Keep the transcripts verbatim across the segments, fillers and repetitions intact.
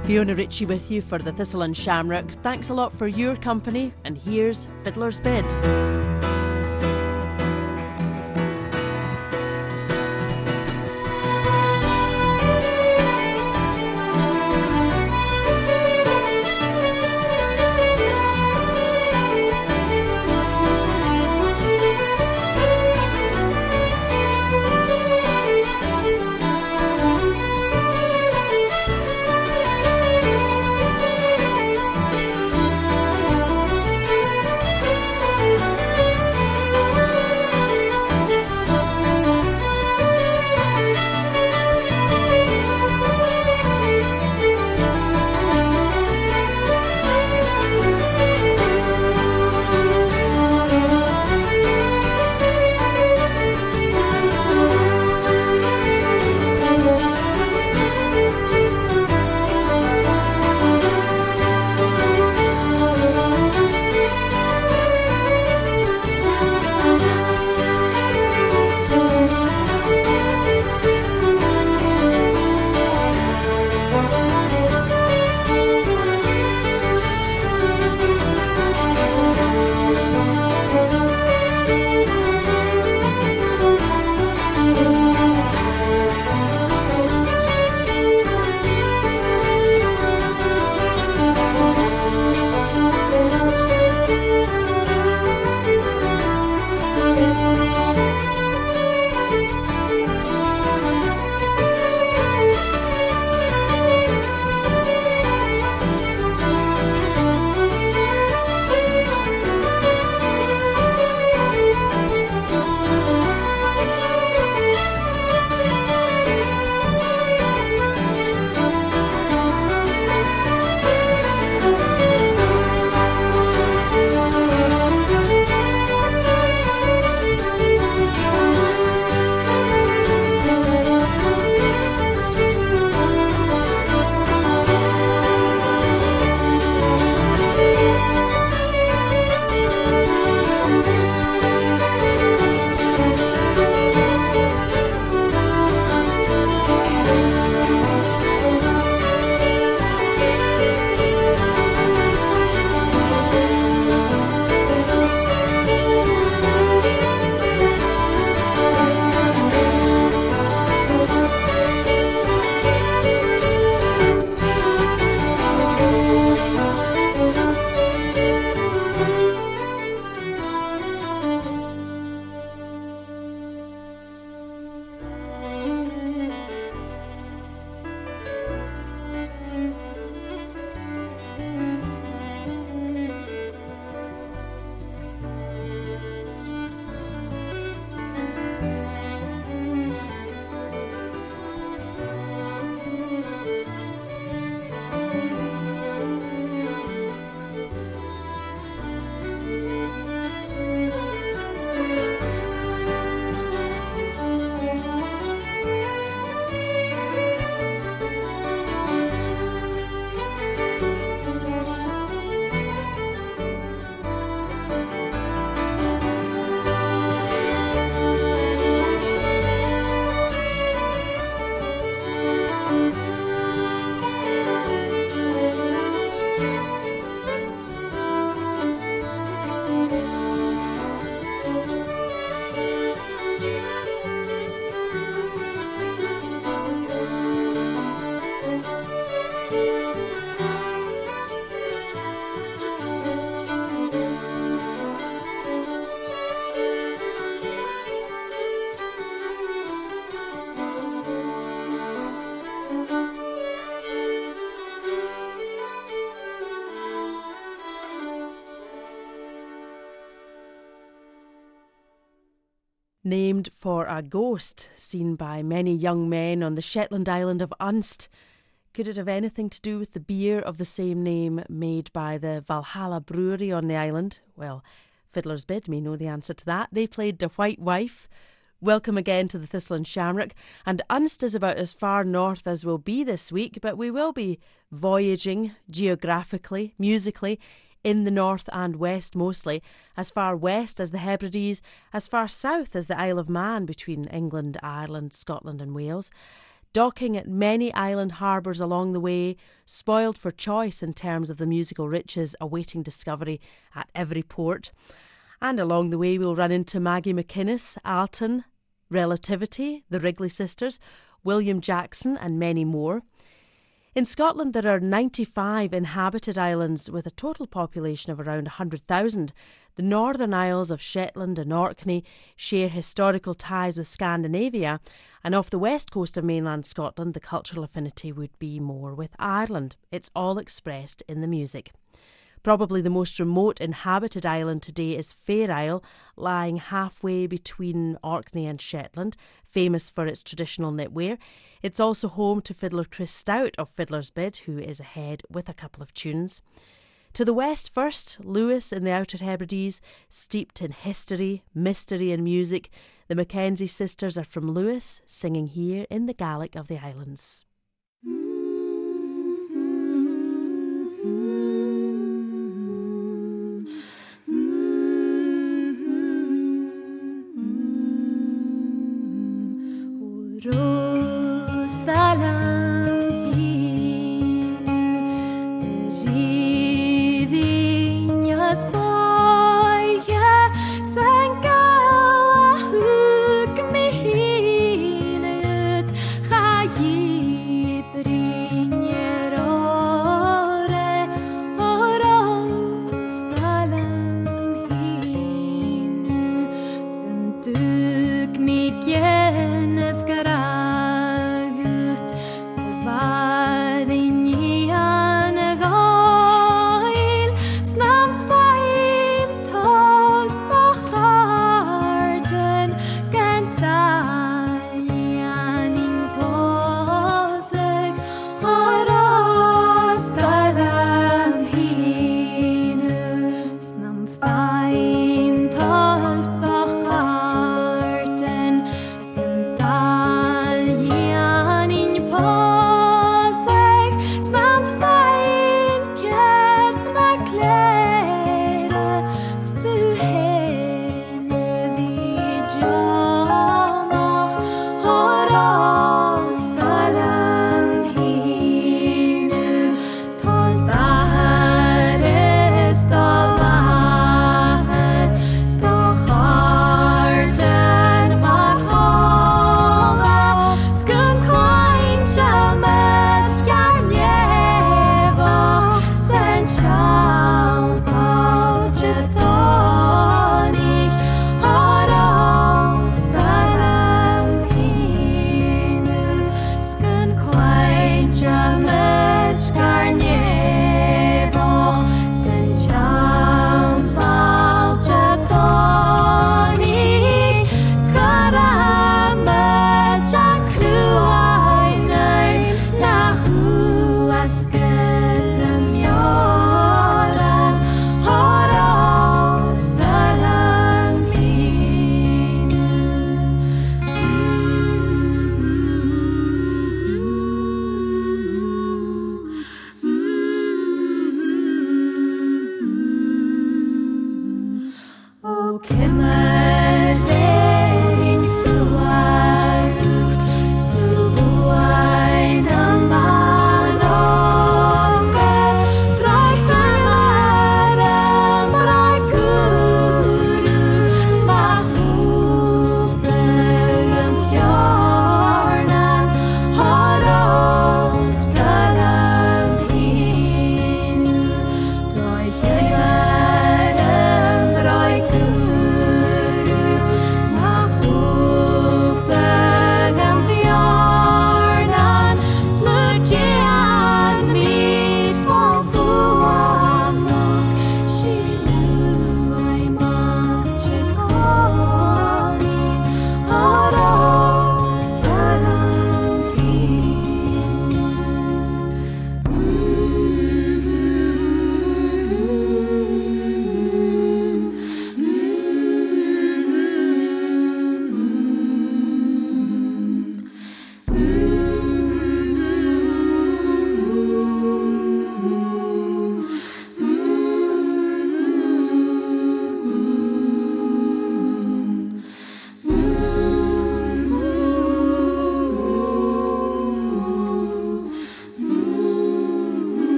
Fiona Ritchie with you for the Thistle and Shamrock. Thanks a lot for your company, and here's Fiddler's Bed. Named for a ghost seen by many young men on the Shetland island of Unst. Could it have anything to do with the beer of the same name made by the Valhalla Brewery on the island? Well, Fiddler's Bed may know the answer to that. They played The White Wife. Welcome again to the Thistle and Shamrock. And Unst is about as far north as we'll be this week, but we will be voyaging geographically, musically, in the north and west mostly, as far west as the Hebrides, as far south as the Isle of Man between England, Ireland, Scotland and Wales. docking at many island harbours along the way, spoiled for choice in terms of the musical riches awaiting discovery at every port. And along the way we'll run into Maggie McInnes, Alton, Relativity, the Wrigley Sisters, William Jackson and many more. In Scotland there are ninety-five inhabited islands with a total population of around one hundred thousand. The Northern Isles of Shetland and Orkney share historical ties with Scandinavia, and off the west coast of mainland Scotland the cultural affinity would be more with Ireland. It's all expressed in the music. Probably the most remote inhabited island today is Fair Isle, lying halfway between Orkney and Shetland, famous for its traditional knitwear. It's also home to fiddler Chris Stout of Fiddler's Bid, who is ahead with a couple of tunes. To the west first, Lewis in the Outer Hebrides, steeped in history, mystery and music. The Mackenzie sisters are from Lewis, singing here in the Gaelic of the islands.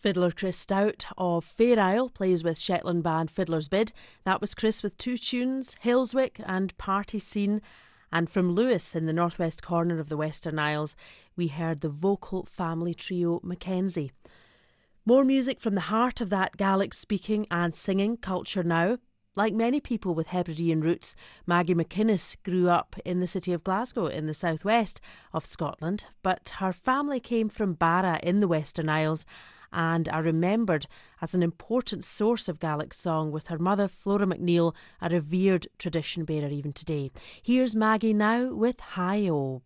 Fiddler Chris Stout of Fair Isle plays with Shetland band Fiddler's Bid. That was Chris with two tunes, Hillswick and Party Scene. And from Lewis in the northwest corner of the Western Isles, we heard the vocal family trio Mackenzie. More music from the heart of that Gaelic speaking and singing culture now. Like many people with Hebridean roots, Maggie McInnes grew up in the city of Glasgow in the southwest of Scotland, but her family came from Barra in the Western Isles and are remembered as an important source of Gaelic song, with her mother Flora McNeil a revered tradition bearer even today. Here's Maggie now with Hi-O.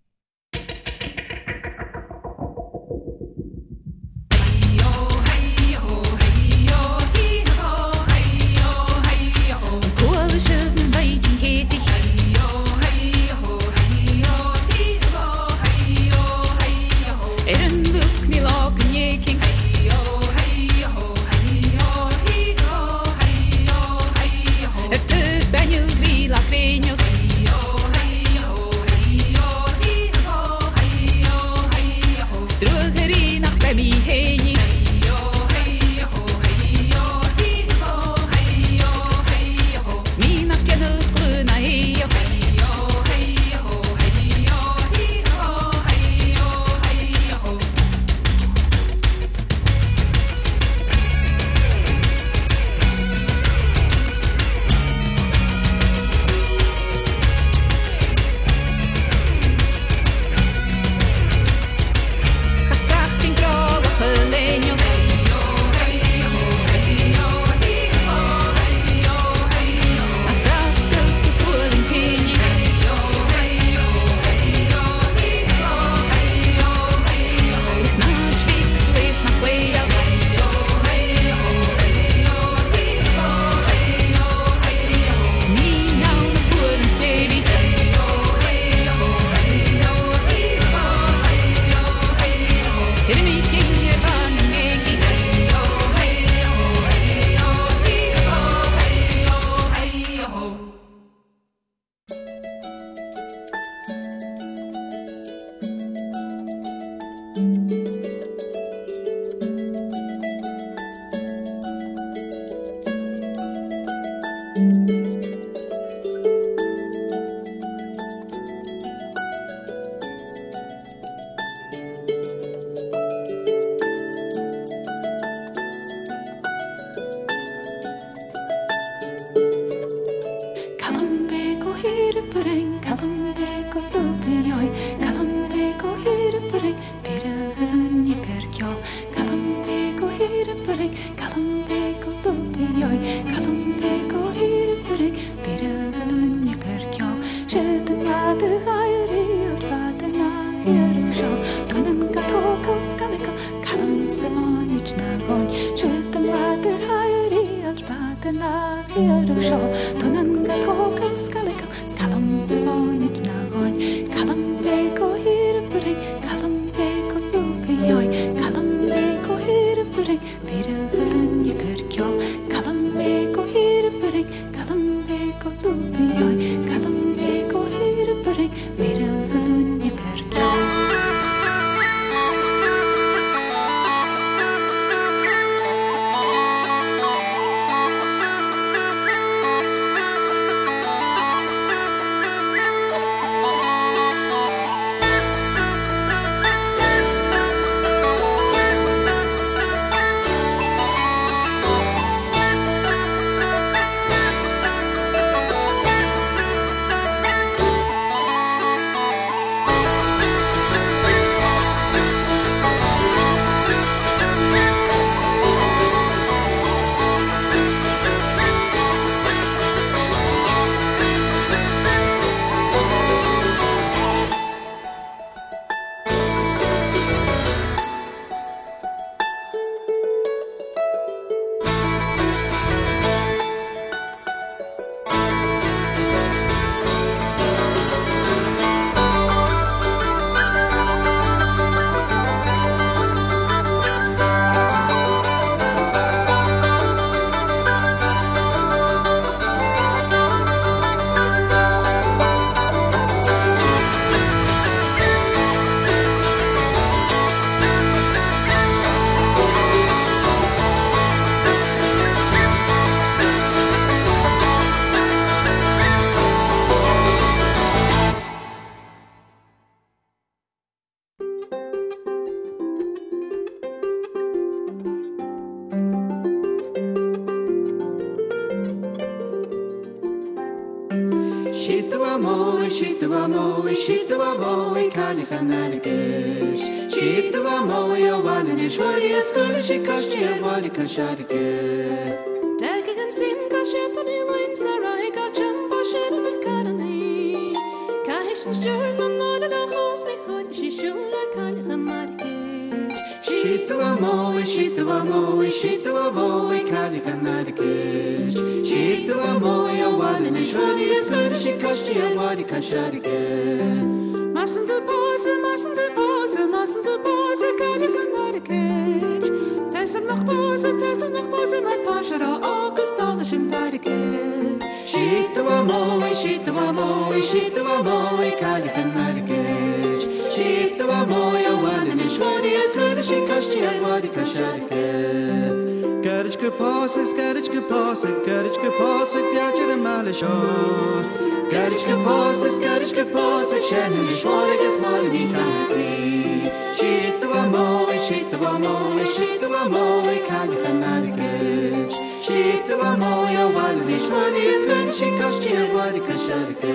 Shitwa moi, shitwa moi, shitwa moi, kali khanarkish. Shitwa moi, o walin shwari skul shikashti wali kasharke. Dagger and steam kashet on the lines na rai ka jumbo shed on the carney. Kahishin stern on the da khos ni khod shi shula kali khanarkish. Shitwa moi, shitwa moi, shitwa moi, kali khanarkish. Shitwa moi, o walin shwari skul shikashti wali kasharke. Mustn't the pose, mustn't the pose, mustn't the pose, kali khanarkish. Tesam noch pose, tesam noch pose, maar tashara August alles in tarkish. Shitwa moi, shitwa moi, shitwa moi, kali khanarkish. Shitwa moi, o walin shwari skul shikashti wali kasharke. Garage que passe, garage que passe, garage que passe, piace de male show. Garage que passe, garage que passe, shannon shwari small mi khanasi. Shitwa moi, shitwa moi, shitwa moi, kali khanarkish. Shitwa moi, o walin shwari skul shikashti wali kasharke.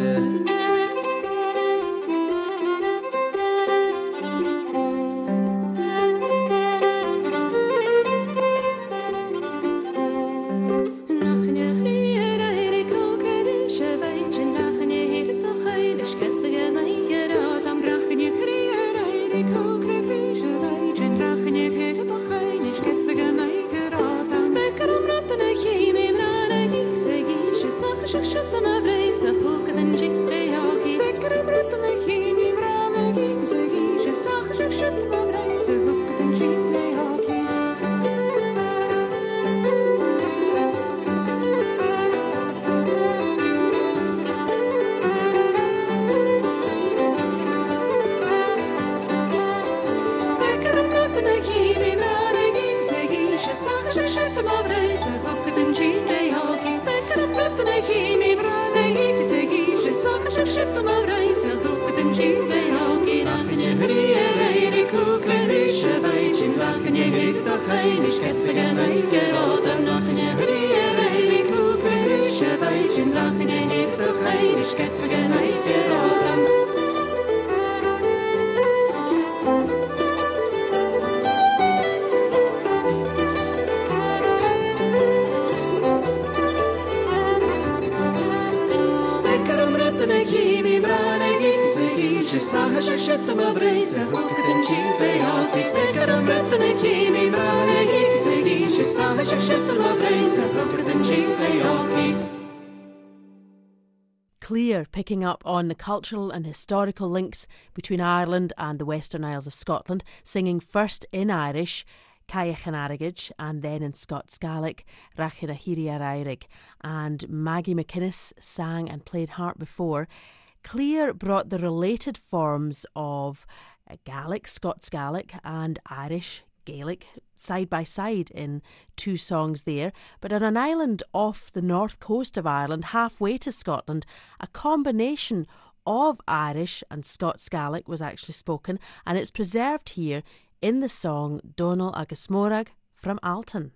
Clear, picking up on the cultural and historical links between Ireland and the Western Isles of Scotland, singing first in Irish, Kaya Chanarigage, and then in Scots Gaelic, Rachina Hiria Airig, and Maggie McInnes sang and played harp before. Clear brought the related forms of Gaelic, Scots Gaelic, and Irish Gaelic side by side in two songs there, but on an island off the north coast of Ireland, halfway to Scotland, a combination of Irish and Scots Gaelic was actually spoken, and it's preserved here in the song Donal agus Morag from Alton.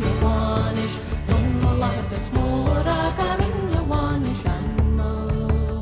Small, I got in your one,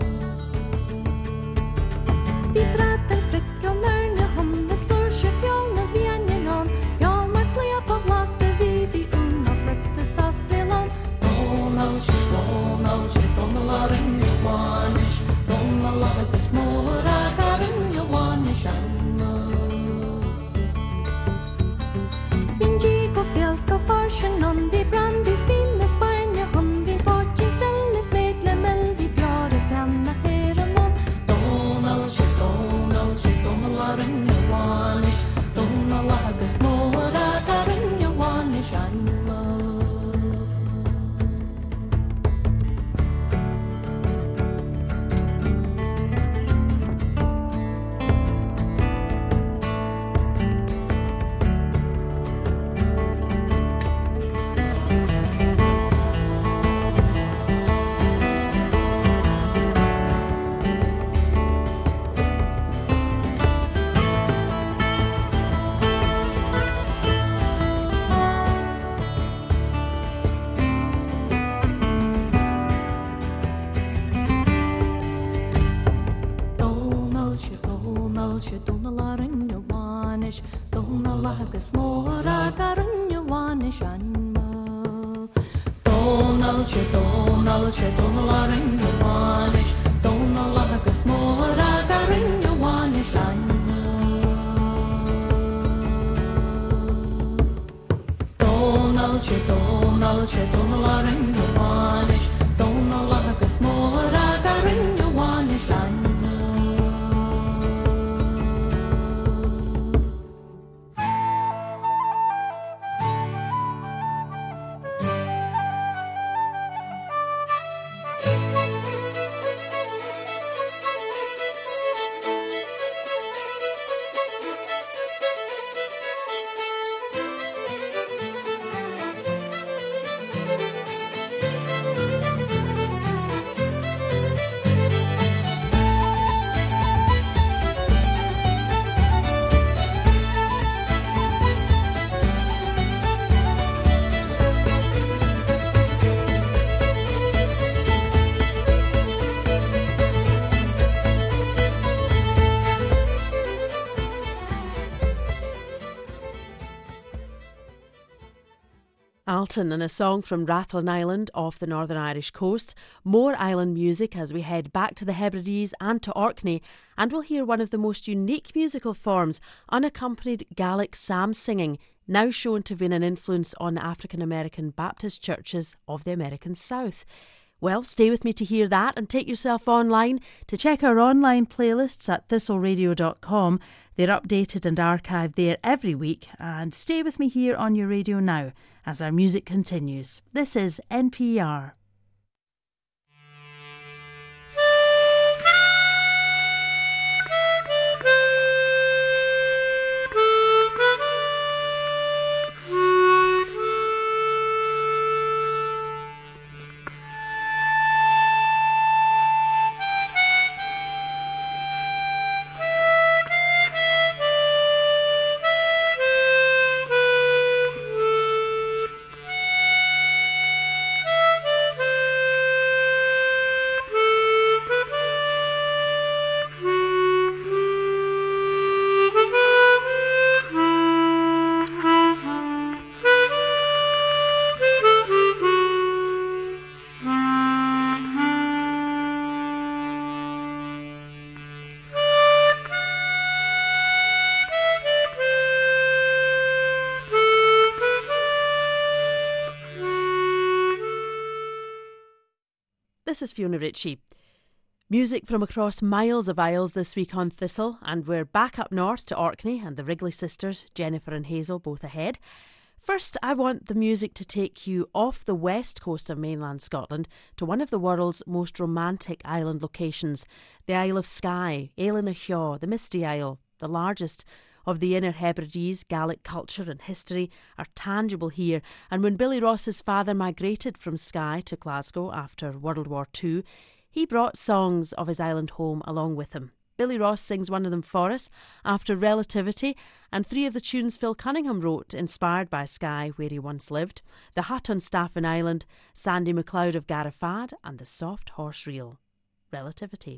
agus móra garinneháin seanma. Dónal sé dónal sé dónal a rinneháis, dónal agus móra garinneháin seanma. Dónal sé dónal sé dónal a rinneháis, dónal agus móra garinneháin seanma. Alton and a song from Rathlin Island off the Northern Irish coast. More island music as we head back to the Hebrides and to Orkney, and we'll hear one of the most unique musical forms, unaccompanied Gaelic psalm singing, now shown to have been an influence on the African American Baptist churches of the American South. Well, stay with me to hear that, and take yourself online to check our online playlists at thistle radio dot com. They're updated and archived there every week. And stay with me here on your radio now as our music continues. This is N P R. This is Fiona Ritchie. Music from across miles of isles this week on Thistle, and we're back up north to Orkney and the Wrigley sisters, Jennifer and Hazel, both ahead. First, I want the music to take you off the west coast of mainland Scotland to one of the world's most romantic island locations, the Isle of Skye, Éilinn na Heoch, the Misty Isle, the largest of the Inner Hebrides. Gaelic culture and history are tangible here, and when Billy Ross's father migrated from Skye to Glasgow after World War Two, he brought songs of his island home along with him. Billy Ross sings one of them for us, After Relativity, and three of the tunes Phil Cunningham wrote, inspired by Skye, where he once lived: The Hut on Staffin Island, Sandy MacLeod of Garifad, and The Soft Horse Reel. Relativity.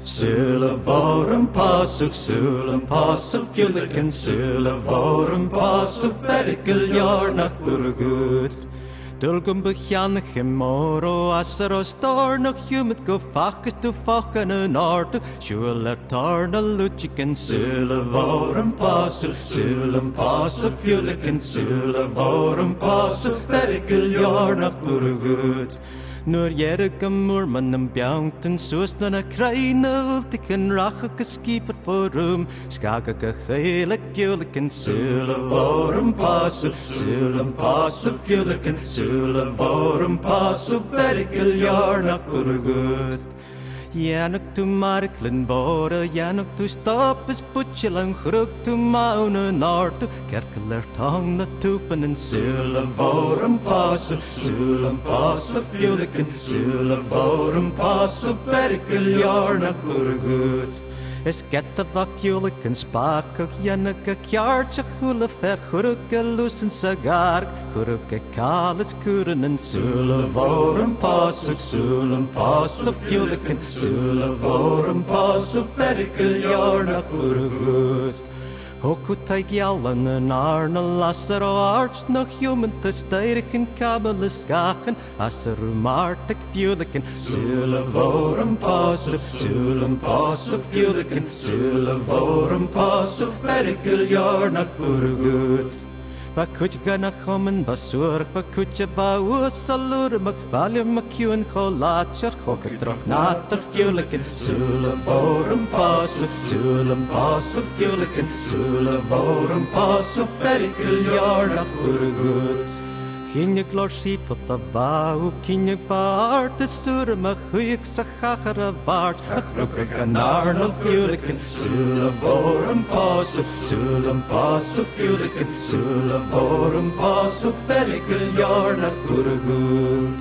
Sula vorum pasuk, sulam pasuk, fjuliken, sula vorum pasuk, verkel jarnak burgut. Dulgum bejannig gemoro, asero stornog, humid go fakis to fakken en artu, sjuler tarna luchiken, sula vorum pasuk, sulam pasuk, fjuliken, sula vorum pasuk, verkel jarnak burgut. Nur jerke murman en bjankten soos na na kraine ultiken racheke skieper forum skakeke geilik pjuliken sula vorum pasu sulam pasu pjuliken sula vorum pasu verkel jarnak burgut. Januk tu marklen bora, januk tu stoppes butchelang gruk tu maune nartu, kerkeler tang na tupen en sula vorum pasu, sulam pasu fjuliken, sula vorum pasu verkel jarnak burgut. Es getta va fjuliken spak, januk a kjartje hula fer grukke lusen sagar, grukke kales kuren en sula vorum pasu, sulam pasu fjuliken, sula vorum pasu verkel jarnak burgut. Hokutai gjallan en arna lasser og arts nog human te steigen kabelen skaken asseru martek fjuliken sula vorum pasu sulam pasu fjuliken sula vorum pasu verkel jarnak burgut. Va kutja na kommen va sur va kutja va usalur mak valim mak yun kholachar hoket drok natter fjuliken sula vorum pasu sulam pasu fjuliken sula vorum pasu verkel jarnak burgut. Kinje klor sip op de bouw, kinje paard, de sur mag huik sa chachara baard, a chrukke kanar no fjuliken, sula vorum pasu, sulam pasu fjuliken, sula vorum pasu verkel jarnak burgut.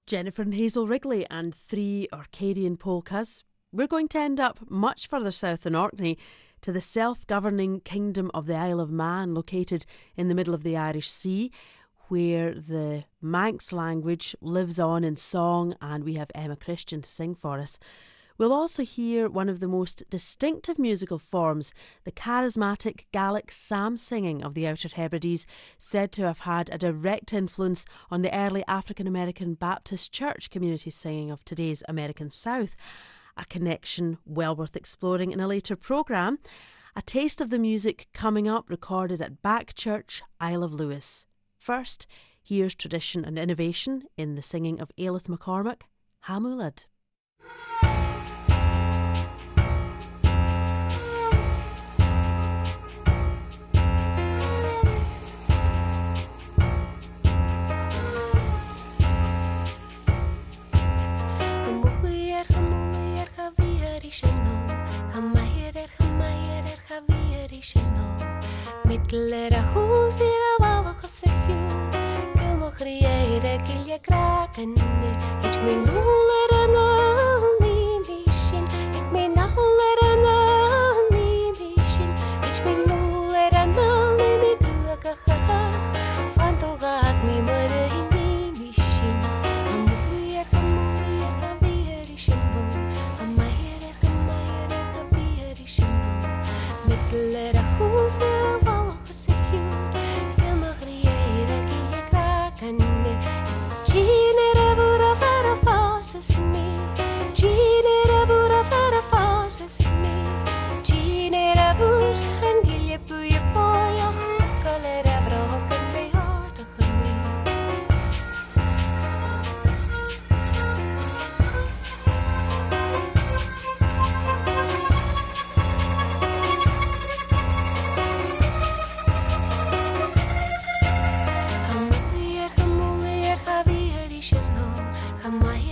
Jennifer and Hazel Wrigley and three Orcadian polkas. We're going to end up much further south than Orkney to the self-governing kingdom of the Isle of Man, located in the middle of the Irish Sea, where the Manx language lives on in song, and we have Emma Christian to sing for us. We'll also hear one of the most distinctive musical forms, the charismatic Gaelic psalm singing of the Outer Hebrides, said to have had a direct influence on the early African-American Baptist church community singing of today's American South, a connection well worth exploring in a later programme. A taste of the music coming up, recorded at Back Church, Isle of Lewis. First, here's tradition and innovation in the singing of Ailith McCormack, Hamulad. Mittel er hús er af alveg að segjum Gilmoch riere gilja krakenir Ich mein nul er an alni mishin Ich mein nul er an alni mishin Ich mein nul er an alni mi gruga chachach Fantogak mi møre hindi mishin Amuli er chamuli er chavier ishin nul Amayer er chamayer er chavier ishin nul Mittel er hús er af me, Gine Ravura Fara Fosses me, Gine Ravur and Gilly Puya Poya, Colera Broken Lay Heart of Amulier, Amulier, Javier, Ishano, Hamaya.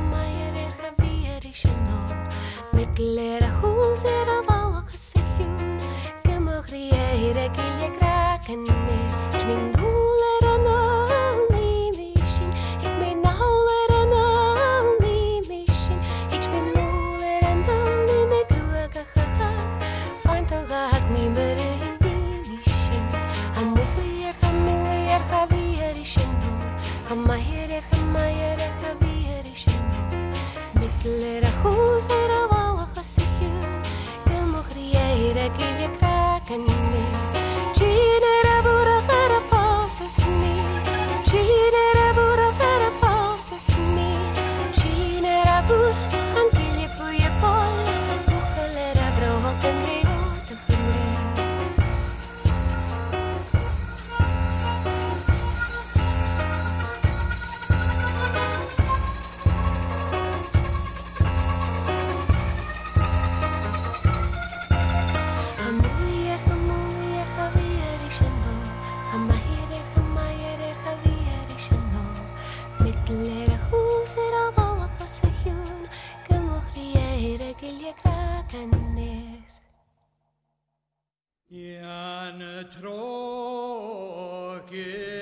Mittel er hús er af alveg að segjum Gilmoch riere gilja krakenir Ich mein nul er an alni mishin Ich mein nul er an alni mishin Ich mein nul er an alni me gruga chachach Fantogak mi møre hindi mishin Amulier, amulier, chavier ishin nul Chamayer er, chamayer er, chavier ishin nul Mittel er hús er af Gilmoch riere gilja krakenir Gine Ravura Fara Fosses me Gine Ravura Fara Fosses me Gine Ravur and gilja puya poya Buchalera broken li hort of Jan tråkig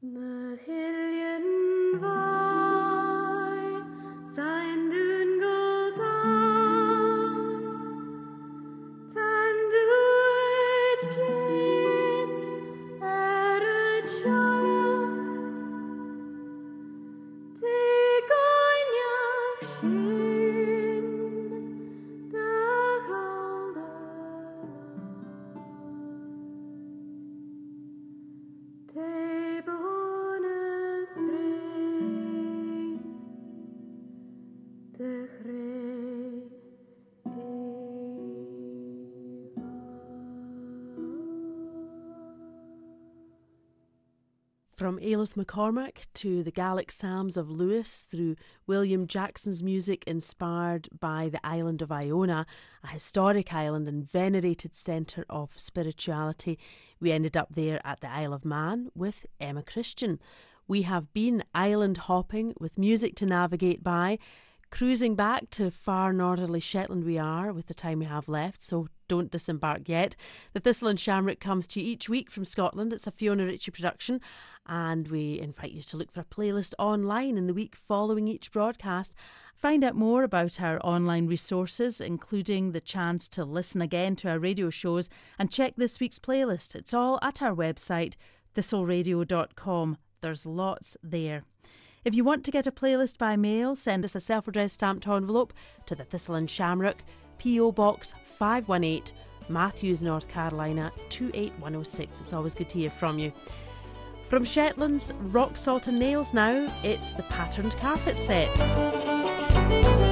From Ailith McCormack to the Gaelic Psalms of Lewis, through William Jackson's music inspired by the island of Iona, a historic island and venerated centre of spirituality, we ended up there at the Isle of Man with Emma Christian. We have been island hopping with music to navigate by, cruising back to far northerly Shetland we are with the time we have left, so don't disembark yet. The Thistle and Shamrock comes to you each week from Scotland. It's a Fiona Ritchie production, and we invite you to look for a playlist online in the week following each broadcast. Find out more about our online resources, including the chance to listen again to our radio shows, and check this week's playlist. It's all at our website, thistle radio dot com. There's lots there. If you want to get a playlist by mail, send us a self-addressed stamped envelope to the Thistle and Shamrock, P O Box five one eight, Matthews, North Carolina two eight one oh six. It's always good to hear from you. From Shetland's Rock, Salt and Nails now, it's the Patterned Carpet Set.